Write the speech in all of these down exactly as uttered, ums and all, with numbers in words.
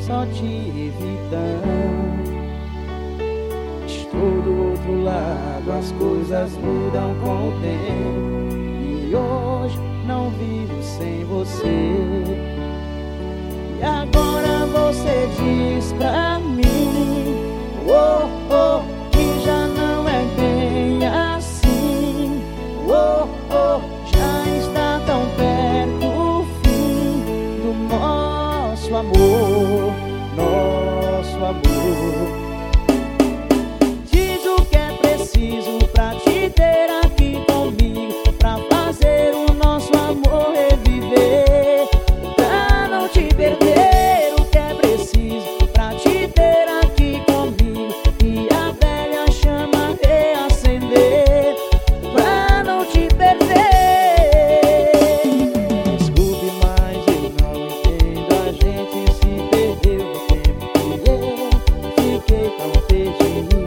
só te evitando. Estou do outro lado, as coisas mudam com o tempo, e hoje não vivo sem você. E agora você diz pra mim, oh, oh, que já não é bem assim. Oh, oh, já está tão perto o fim do nosso amor, nosso amor. Diz o que é preciso pra te ter aqui comigo, pra fazer o nosso amor reviver, pra não te perder. O que é preciso pra te ter aqui comigo e a velha chama reacender, pra não te perder. Desculpe, mas eu não entendo, a gente se perdeu no tempo e eu fiquei tão perdido.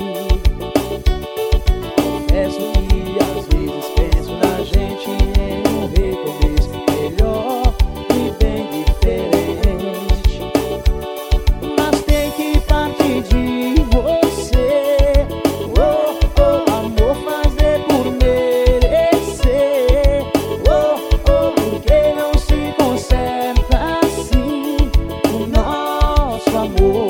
Confesso que às vezes penso na gente em um recomeço melhor e bem diferente, mas tem que partir de você. Oh, oh, amor, fazer por merecer. Oh, oh, porque não se conserta assim o nosso amor.